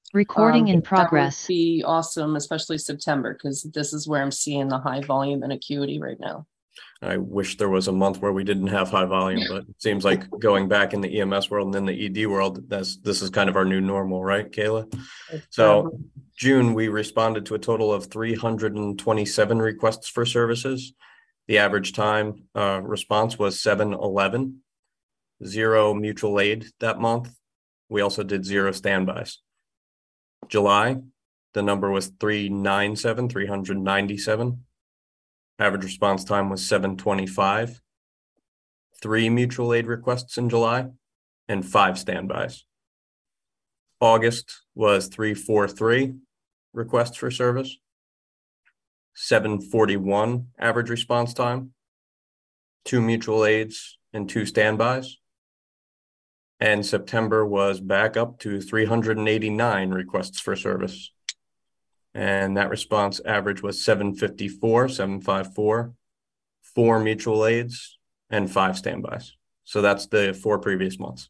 Recording in That would progress. be awesome, especially September, because this is where I'm seeing the high volume and acuity right now. I wish there was a month where we didn't have high volume, but it seems like going back in the EMS world and then the ED world, this is kind of our new normal, right, Kayla? So June, we responded to a total of 327 requests for services. The average time response was 7:11, 0 mutual aid that month. We also did 0 standbys. July, the number was 397. Average response time was 7:25. 3 mutual aid requests in July and 5 standbys. August was 343 requests for service, 741 average response time, 2 mutual aids and 2 standbys. And September was back up to 389 requests for service. And that response average was 754, 4 mutual aids, and 5 standbys. So that's the 4 previous months.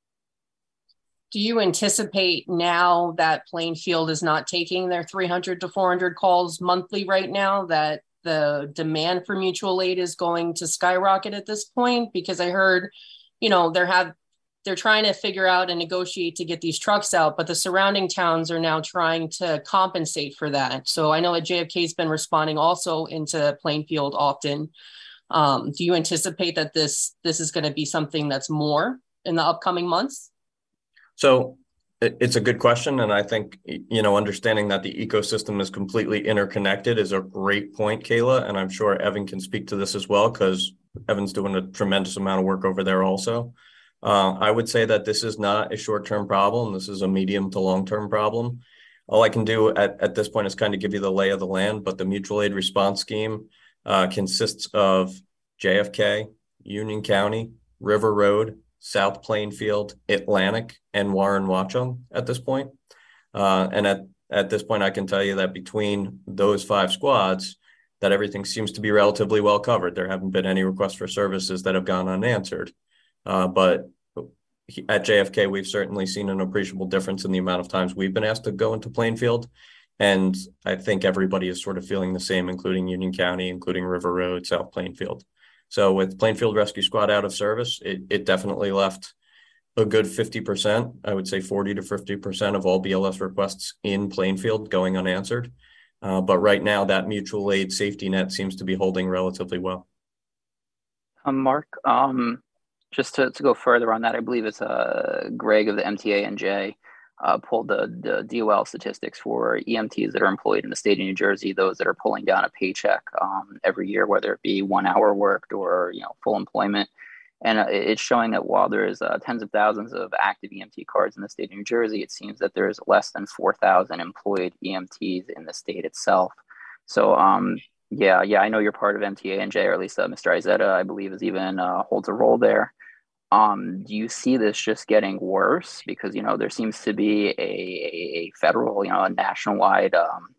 Do you anticipate now that Plainfield is not taking their 300 to 400 calls monthly right now, that the demand for mutual aid is going to skyrocket at this point? Because I heard, they're trying to figure out and negotiate to get these trucks out, but the surrounding towns are now trying to compensate for that. So I know that JFK has been responding also into Plainfield often. Do you anticipate that this is going to be something that's more in the upcoming months? So it's a good question. And I think, understanding that the ecosystem is completely interconnected is a great point, Kayla. And I'm sure Evan can speak to this as well, because Evan's doing a tremendous amount of work over there also. I would say that this is not a short-term problem. This is a medium to long-term problem. All I can do at this point is kind of give you the lay of the land, but the mutual aid response scheme consists of JFK, Union County, River Road, South Plainfield, Atlantic, and Warren Watchung at this point. And at this point, I can tell you that between those 5 squads, that everything seems to be relatively well covered. There haven't been any requests for services that have gone unanswered. But at JFK, we've certainly seen an appreciable difference in the amount of times we've been asked to go into Plainfield. And I think everybody is sort of feeling the same, including Union County, including River Road, South Plainfield. So with Plainfield Rescue Squad out of service, it definitely left a good 50%, I would say 40 to 50% of all BLS requests in Plainfield going unanswered. But right now, that mutual aid safety net seems to be holding relatively well. Mark, just to go further on that, I believe it's Greg of the MTA&J pulled the DOL statistics for EMTs that are employed in the state of New Jersey, those that are pulling down a paycheck every year, whether it be 1 hour worked or full employment. And it's showing that while there's tens of thousands of active EMT cards in the state of New Jersey, it seems that there's less than 4,000 employed EMTs in the state itself. So yeah, I know you're part of MTA&J, or at least Mr. Izetta, I believe, is even holds a role there. Do you see this just getting worse? Because, there seems to be a federal, a nationwide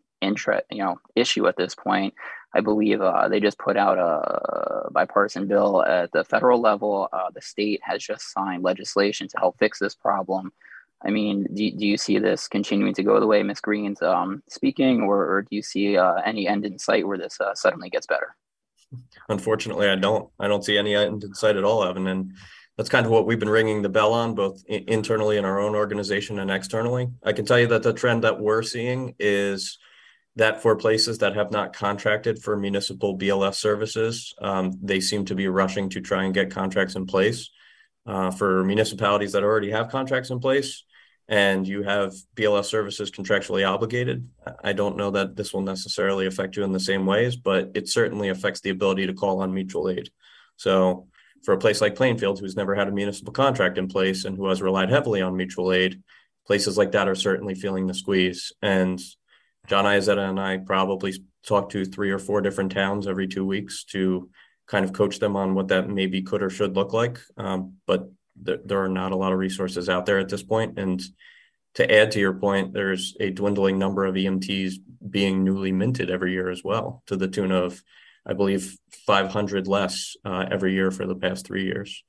issue at this point. I believe they just put out a bipartisan bill at the federal level. The state has just signed legislation to help fix this problem. I mean, do you see this continuing to go the way Ms. Green's speaking, or do you see any end in sight where this suddenly gets better? Unfortunately, I don't see any end in sight at all, Evan. And that's kind of what we've been ringing the bell on, both internally in our own organization and externally. I can tell you that the trend that we're seeing is that for places that have not contracted for municipal BLS services, they seem to be rushing to try and get contracts in place. For municipalities that already have contracts in place and you have BLS services contractually obligated, I don't know that this will necessarily affect you in the same ways, but it certainly affects the ability to call on mutual aid. So for a place like Plainfield, who's never had a municipal contract in place and who has relied heavily on mutual aid, places like that are certainly feeling the squeeze. And John Izetta and I probably talk to 3 or 4 different towns every 2 weeks to kind of coach them on what that maybe could or should look like. But there are not a lot of resources out there at this point. And to add to your point, there's a dwindling number of EMTs being newly minted every year as well, to the tune of, I believe, 500 less every year for the past 3 years.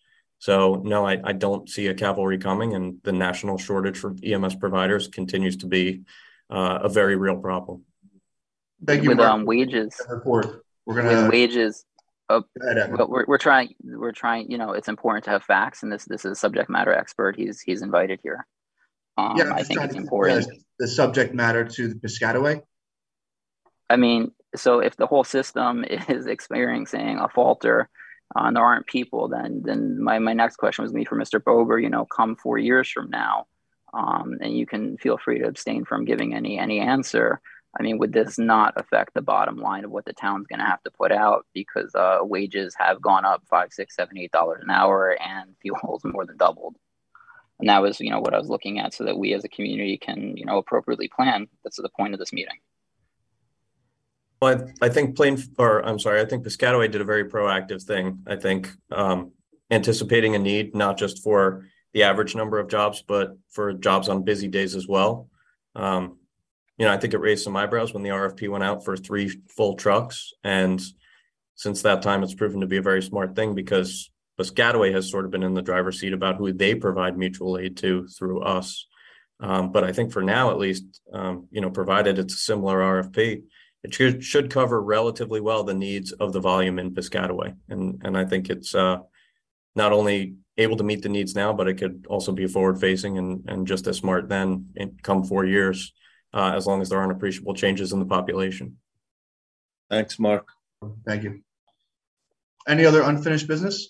So no, I don't see a cavalry coming, and the national shortage for EMS providers continues to be a very real problem. Thank you, with Mark. wages. Report. We're With gonna. wages. Go ahead, Evan. But we're trying. You know, it's important to have facts, and this is a subject matter expert. He's invited here. Yeah, I'm I just think trying it's to important. the subject matter to the Piscataway. I mean, so if the whole system is experiencing a falter, and there aren't people, then my next question was going to be for Mr. Bober. You know, come 4 years from now, and you can feel free to abstain from giving any answer. I mean, would this not affect the bottom line of what the town's going to have to put out, because wages have gone up $5, $6, $7, $8 an hour, and fuel's more than doubled? And that was, you know, what I was looking at, so that we as a community can, you know, appropriately plan. That's the point of this meeting. Well, I think I think Piscataway did a very proactive thing. I think anticipating a need, not just for the average number of jobs, but for jobs on busy days as well. You know, I think it raised some eyebrows when the RFP went out for 3 full trucks. And since that time, it's proven to be a very smart thing, because Piscataway has sort of been in the driver's seat about who they provide mutual aid to through us. But I think for now, at least, you know, provided it's a similar RFP, it should cover relatively well the needs of the volume in Piscataway. And I think it's not only able to meet the needs now, but it could also be forward facing and just as smart then come 4 years, as long as there aren't appreciable changes in the population. Thanks, Mark. Thank you. Any other unfinished business?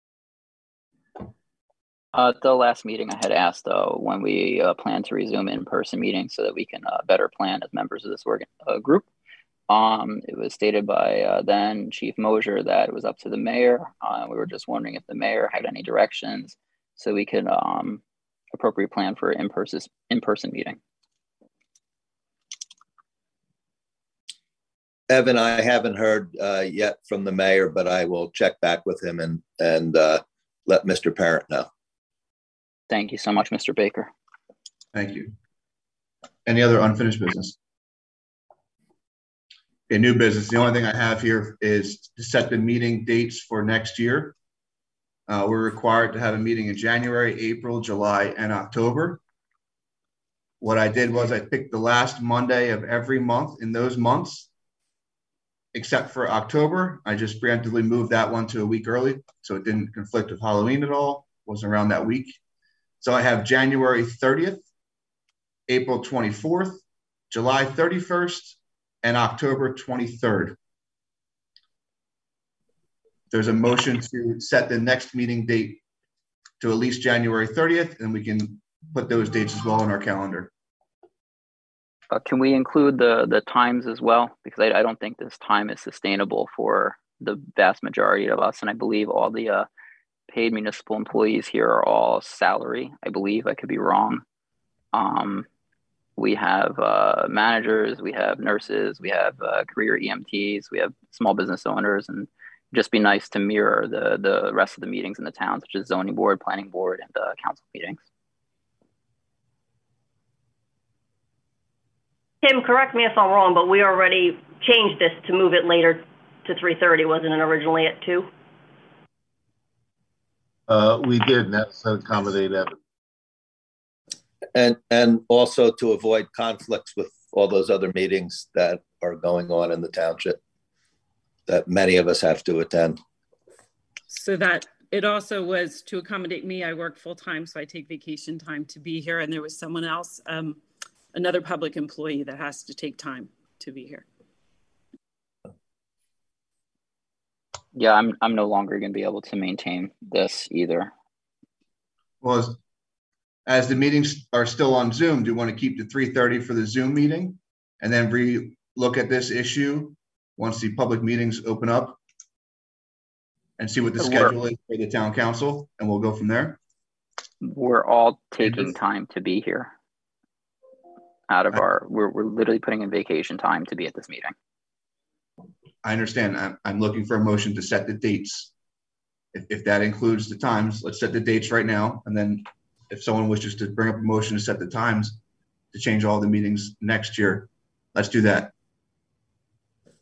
The last meeting I had asked when we plan to resume in-person meetings, so that we can better plan as members of this group. It was stated by then Chief Mosier that it was up to the mayor. We were just wondering if the mayor had any directions, so we could appropriate plan for in-person meeting. Evan, I haven't heard yet from the mayor, but I will check back with him and let Mr. Parent know. Thank you so much, Mr. Baker. Thank you. Any other unfinished business? Okay, new business. The only thing I have here is to set the meeting dates for next year. We're required to have a meeting in January, April, July, and October. What I did was I picked the last Monday of every month in those months, except for October. I just preemptively moved that one to a week early, so it didn't conflict with Halloween at all. It wasn't around that week. So I have January 30th, April 24th, July 31st, and October 23rd. There's a motion to set the next meeting date to at least January 30th, and we can put those dates as well on our calendar. Can we include the times as well? Because I don't think this time is sustainable for the vast majority of us. And I believe all the paid municipal employees here are all salary. I believe, I could be wrong. We have managers, we have nurses, we have career EMTs, we have small business owners, and just be nice to mirror the rest of the meetings in the town, such as zoning board, planning board, and council meetings. Tim, correct me if I'm wrong, but we already changed this to move it later to 3:30, wasn't it originally at 2? We did, and that's to accommodate Evan. And also to avoid conflicts with all those other meetings that are going on in the township that many of us have to attend. So that it also was to accommodate me. I work full time, so I take vacation time to be here. And there was someone else, another public employee that has to take time to be here. Yeah, I'm no longer going to be able to maintain this either. Well, as the meetings are still on Zoom, do you want to keep the 3:30 for the Zoom meeting and then re-look at this issue once the public meetings open up and see what the schedule is for the town council, and we'll go from there? We're all taking time to be here. Out of we're literally putting in vacation time to be at this meeting. I understand. I'm looking for a motion to set the dates. If that includes the times, let's set the dates right now. And then if someone wishes to bring up a motion to set the times to change all the meetings next year, let's do that.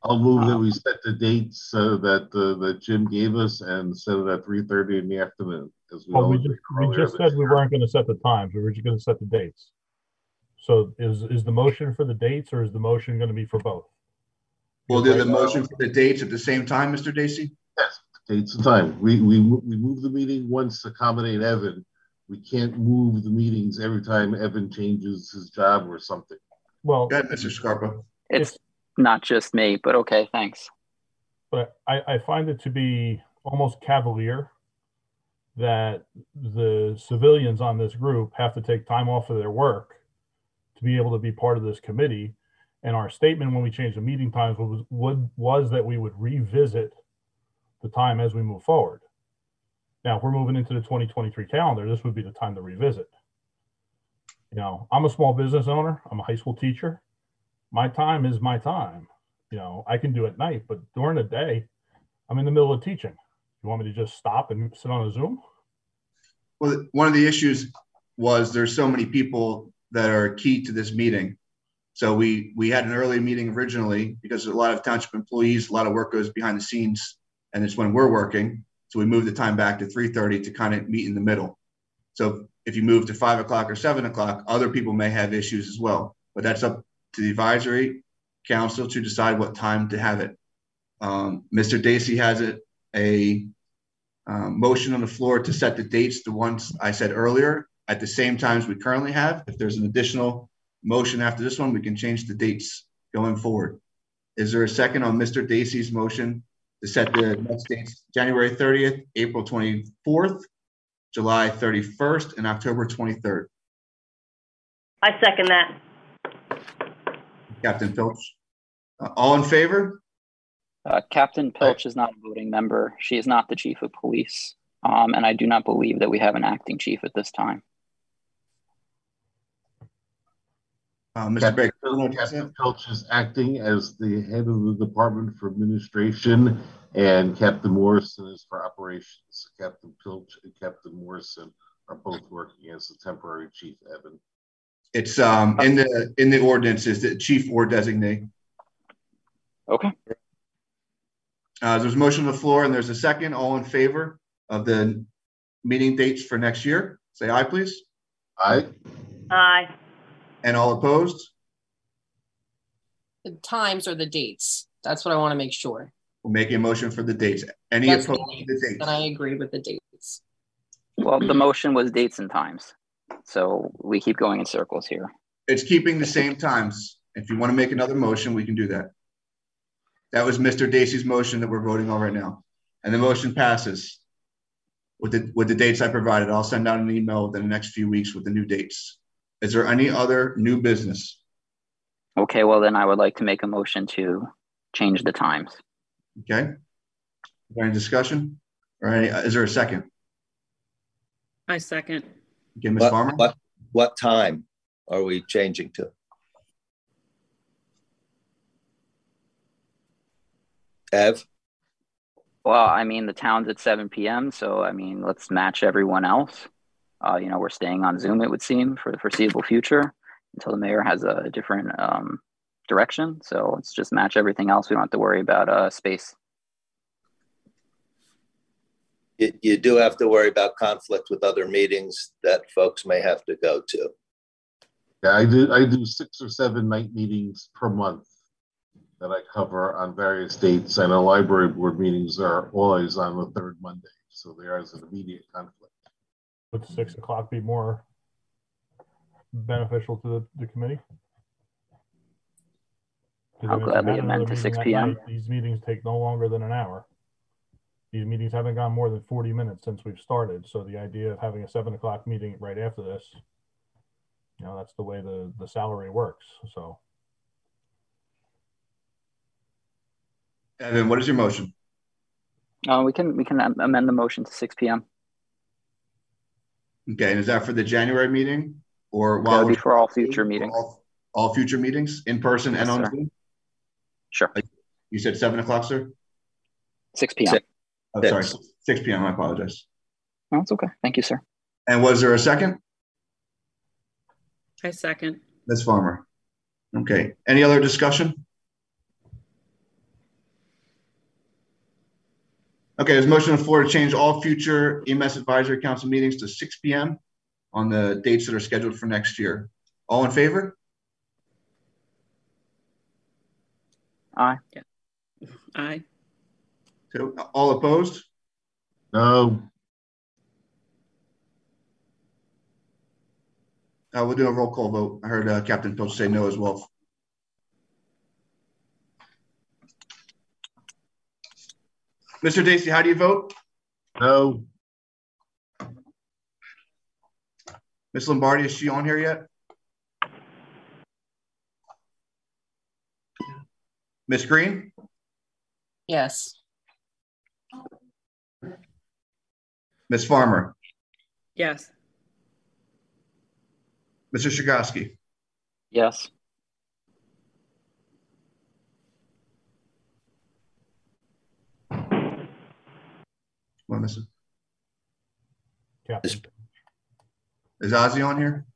I'll move that we set the dates that Jim gave us and set it at 3:30 in the afternoon. Well, we just said we weren't going to set the times. We were just going to set the dates. So is the motion for the dates, or is the motion going to be for both? We'll do the motion for the dates at the same time, Mr. Dacey? Yes, dates and time. We move the meeting once to accommodate Evan. We can't move the meetings every time Evan changes his job or something. Well, go ahead, Mr. Scarpa. It's not just me, but okay, thanks. But I find it to be almost cavalier that the civilians on this group have to take time off of their work to be able to be part of this committee. And our statement when we changed the meeting times was that we would revisit the time as we move forward. Now, if we're moving into the 2023 calendar, this would be the time to revisit. You know, I'm a small business owner. I'm a high school teacher. My time is my time. You know, I can do it at night, but during the day, I'm in the middle of teaching. You want me to just stop and sit on a Zoom? Well, one of the issues was there's so many people that are key to this meeting. So we had an early meeting originally because a lot of township employees, a lot of work goes behind the scenes, and it's when we're working. So we moved the time back to 3:30 to kind of meet in the middle. So if you move to 5 o'clock or 7 o'clock, other people may have issues as well, but that's up to the advisory council to decide what time to have it. Mr. Dacey has a motion on the floor to set the dates, the ones I said earlier, at the same times we currently have. If there's an additional motion after this one, we can change the dates going forward. Is there a second on Mr. Dacey's motion to set the next dates, January 30th, April 24th, July 31st, and October 23rd? I second that. Captain Pilch. All in favor? Captain Pilch is not a voting member. She is not the chief of police. And I do not believe that we have an acting chief at this time. Mr. Baker. Captain Pilch is acting as the head of the Department for Administration, and Captain Morrison is for operations. Captain Pilch and Captain Morrison are both working as the temporary chief, Evan. It's in the ordinance is the chief or designate. Okay. There's a motion on the floor and there's a second. All in favor of the meeting dates for next year? Say aye, please. Aye. Aye. And all opposed? The times or the dates. That's what I want to make sure. We'll make a motion for the dates. Any That's opposed to the dates? And I agree with the dates. Well, the motion was dates and times. So we keep going in circles here. It's keeping the same times. If you want to make another motion, we can do that. That was Mr. Dacey's motion that we're voting on right now. And the motion passes with the dates I provided. I'll send out an email within the next few weeks with the new dates. Is there any other new business? Okay, well then I would like to make a motion to change the times. Okay. Is there any discussion? Or is there a second? I second. Okay, Ms. Farmer? What time are we changing to? Ev? Well, I mean, the town's at 7 p.m. So, I mean, let's match everyone else. You know, we're staying on Zoom, it would seem, for the foreseeable future until the mayor has a different direction. So let's just match everything else. We don't have to worry about space. You do have to worry about conflict with other meetings that folks may have to go to. Yeah, I do 6 or 7 night meetings per month that I cover on various dates. I know library board meetings are always on the 3rd Monday, so there is an immediate conflict. Would 6 o'clock be more beneficial to the committee? I'll gladly amend to 6 p.m. Night, these meetings take no longer than an hour. These meetings haven't gone more than 40 minutes since we've started. So the idea of having a 7 o'clock meeting right after this, you know, that's the way the salary works. So. Evan, what is your motion? We can amend the motion to 6 p.m. Okay, and is that for the January meeting or That'll be for all future meetings? All future meetings in person and on Zoom? Sure. You said 7 o'clock, sir? 6 p.m. Oh, sorry, 6 p.m. I apologize. No, it's okay. Thank you, sir. And was there a second? I second. Ms. Farmer. Okay. Any other discussion? Okay, there's a motion on the floor to change all future EMS Advisory Council meetings to 6 p.m. on the dates that are scheduled for next year. All in favor? Aye. Aye. Two. All opposed? No. We'll do a roll call vote. I heard Captain Pilch say no as well. Mr. Dacey, how do you vote? No. Ms. Lombardi, is she on here yet? Ms. Green? Yes. Ms. Farmer? Yes. Mr. Shigoski? Yes. What am I missing? Captain. Is Ozzy on here?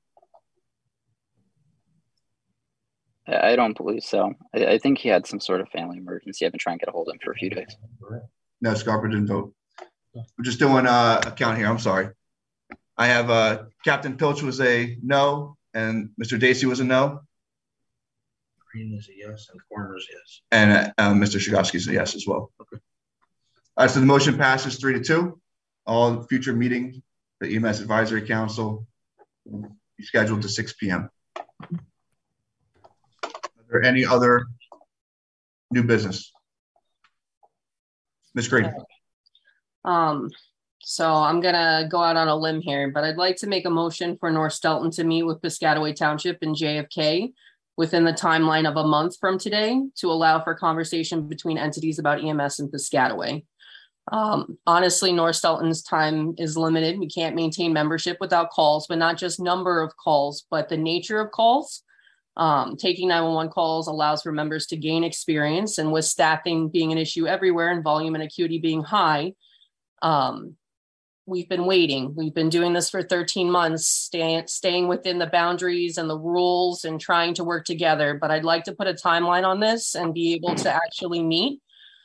I don't believe so. I think he had some sort of family emergency. I've been trying to get a hold of him for a few days. No, Scarpa didn't vote. We're just doing a count here. I'm sorry. I have Captain Pilch was a no, and Mr. Dacey was a no. Green is a yes, and Corner is yes. And Mr. Shigoski is a yes as well. Okay. All right, so the motion passes 3-2. All future meetings, the EMS Advisory Council, will be scheduled to 6 p.m. Are there any other new business? Ms. Green. So I'm gonna go out on a limb here, but I'd like to make a motion for North Stelton to meet with Piscataway Township and JFK within the timeline of a month from today to allow for conversation between entities about EMS and Piscataway. Honestly, North Stelton's time is limited. We can't maintain membership without calls, but not just number of calls, but the nature of calls. Taking 911 calls allows for members to gain experience, and with staffing being an issue everywhere and volume and acuity being high, we've been waiting. We've been doing this for 13 months, staying within the boundaries and the rules and trying to work together. But I'd like to put a timeline on this and be able to actually meet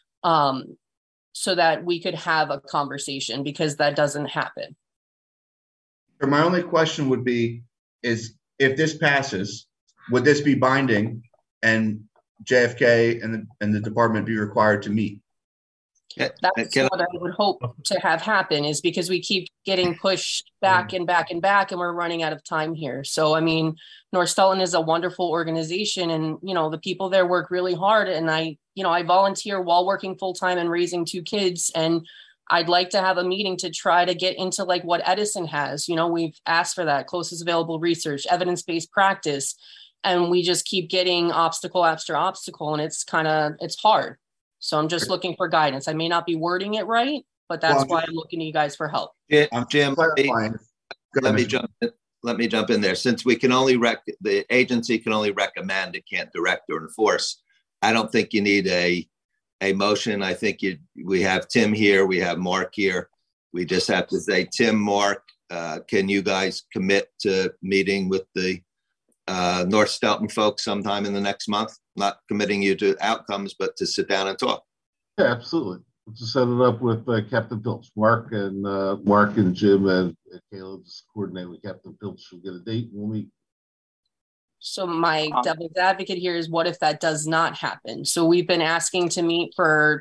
so that we could have a conversation, because that doesn't happen. My only question would be, is if this passes, would this be binding and JFK and the department be required to meet? That's what I would hope to have happen, is because we keep getting pushed back and back and back, and we're running out of time here. So, I mean, North Stelton is a wonderful organization, and, you know, the people there work really hard. And I volunteer while working full time and raising 2 kids. And I'd like to have a meeting to try to get into like what Edison has. You know, we've asked for that, closest available research, evidence-based practice, and we just keep getting obstacle after obstacle, and it's hard. So I'm just looking for guidance. I may not be wording it right, but that's why I'm looking to you guys for help. Jim, let me jump in there. Since we can only the agency can only recommend, it can't direct or enforce. I don't think you need a motion. I think we have Tim here, we have Mark here. We just have to say, Tim, Mark, can you guys commit to meeting with the North Stelton folks sometime in the next month? Not committing you to outcomes, but to sit down and talk. Yeah, absolutely. Let's set it up with Captain Pilch. Mark and Jim and Kayla just coordinate with Captain Pilch. We'll get a date and we'll meet. So my devil's advocate here is, what if that does not happen? So we've been asking to meet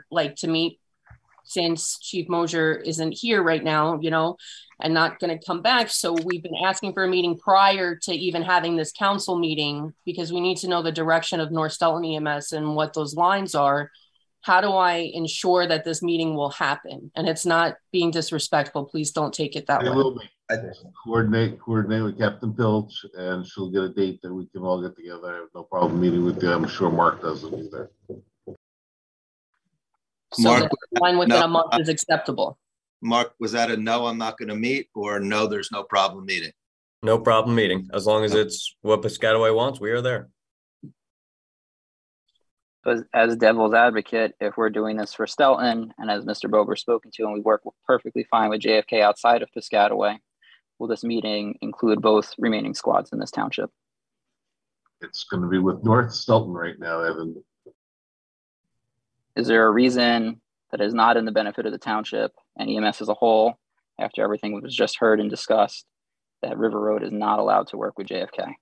since Chief Mosier isn't here right now, you know, and not going to come back. So we've been asking for a meeting prior to even having this council meeting, because we need to know the direction of North Stelton EMS and what those lines are. How do I ensure that this meeting will happen? And it's not being disrespectful. Please don't take it that way. Will be. Coordinate with Captain Pilch, and she'll get a date that we can all get together. I have no problem meeting with you. I'm sure Mark doesn't either. So Mark, the line within a month is acceptable. Mark, was that a no, I'm not going to meet, or no, there's no problem meeting? No problem meeting. As long as it's what Piscataway wants, we are there. But as devil's advocate, if we're doing this for Stelton, and as Mr. Bober spoken to, and we work perfectly fine with JFK outside of Piscataway, will this meeting include both remaining squads in this township? It's going to be with North Stelton right now, Evan. Is there a reason that is not in the benefit of the township and EMS as a whole, after everything was just heard and discussed, that River Road is not allowed to work with JFK.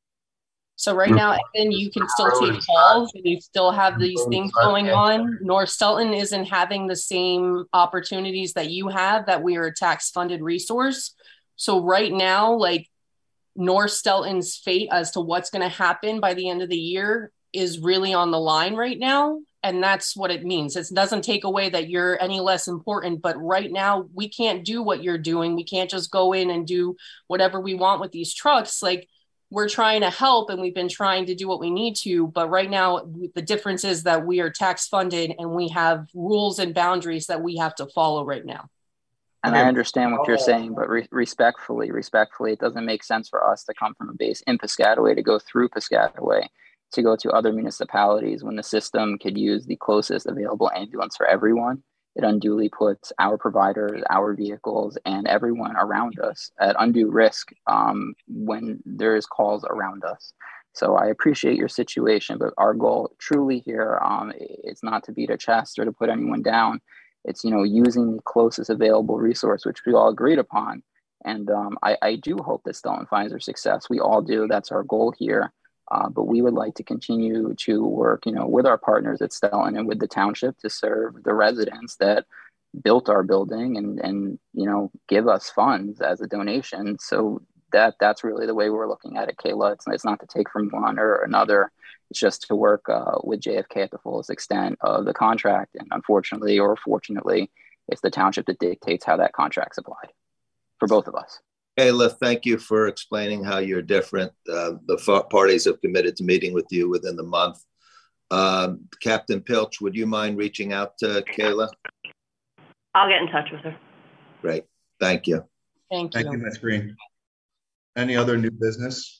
So right now, Evan, you can still take calls and you still have these things going on. North Stelton isn't having the same opportunities that you have, that we are a tax funded resource. So right now, like, North Stelton's fate as to what's going to happen by the end of the year is really on the line right now. And that's what it means. It doesn't take away that you're any less important, but right now we can't do what you're doing. We can't just go in and do whatever we want with these trucks. Like, we're trying to help and we've been trying to do what we need to, but right now the difference is that we are tax funded and we have rules and boundaries that we have to follow right now. And I understand what you're saying, but respectfully, it doesn't make sense for us to come from a base in Piscataway to go through Piscataway to go to other municipalities when the system could use the closest available ambulance for everyone. It unduly puts our providers, our vehicles, and everyone around us at undue risk when there's calls around us. So I appreciate your situation, but our goal truly here is not to beat a chest or to put anyone down. It's, you know, using the closest available resource, which we all agreed upon. And I do hope that Stelton finds their success. We all do. That's our goal here. But we would like to continue to work, you know, with our partners at Stelton and with the township to serve the residents that built our building and you know, give us funds as a donation. So that's really the way we're looking at it, Kayla. It's not to take from one or another. It's just to work with JFK at the fullest extent of the contract. And unfortunately or fortunately, it's the township that dictates how that contract's applied for both of us. Kayla, thank you for explaining how you're different. The parties have committed to meeting with you within the month. Captain Pilch, would you mind reaching out to Kayla? I'll get in touch with her. Great. Thank you. Thank you. Thank you, Ms. Green. Any other new business?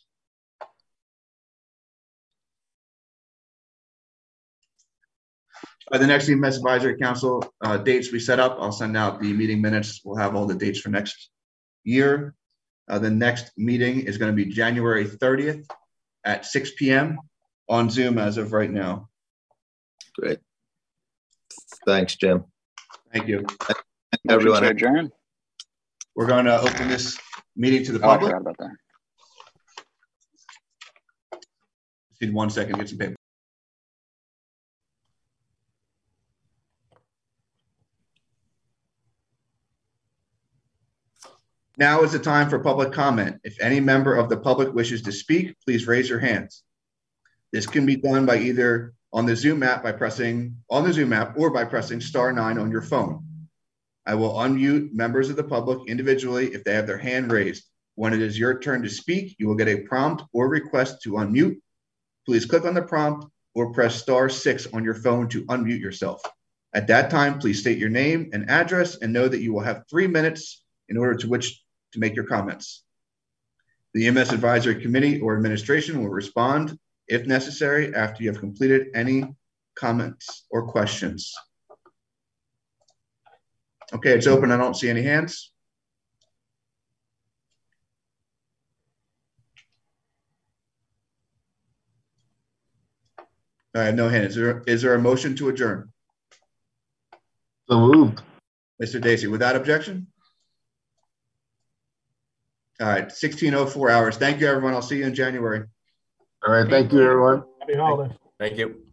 The next EMS Advisory Council dates we set up, I'll send out the meeting minutes. We'll have all the dates for next year. The next meeting is going to be January 30th at 6 p.m. on Zoom as of right now. Great. Thanks, Jim. Thank you. Everyone. Adjourn. We're going to open this meeting to the I public. forgot about that. Just need 1 second, get some paper. Now is the time for public comment. If any member of the public wishes to speak, please raise your hands. This can be done by either on the Zoom app by pressing on the Zoom app or by pressing *9 on your phone. I will unmute members of the public individually if they have their hand raised. When it is your turn to speak, you will get a prompt or request to unmute. Please click on the prompt or press *6 on your phone to unmute yourself. At that time, please state your name and address and know that you will have 3 minutes in order to make your comments. The EMS Advisory Committee or administration will respond, if necessary, after you have completed any comments or questions. Okay, it's open. I don't see any hands. I have no hands. Is there a motion to adjourn? So moved. Mr. Dacey, without objection? All right, 16:04 hours. Thank you, everyone. I'll see you in January. All right. Thank you, everyone. Happy holidays. Thank you.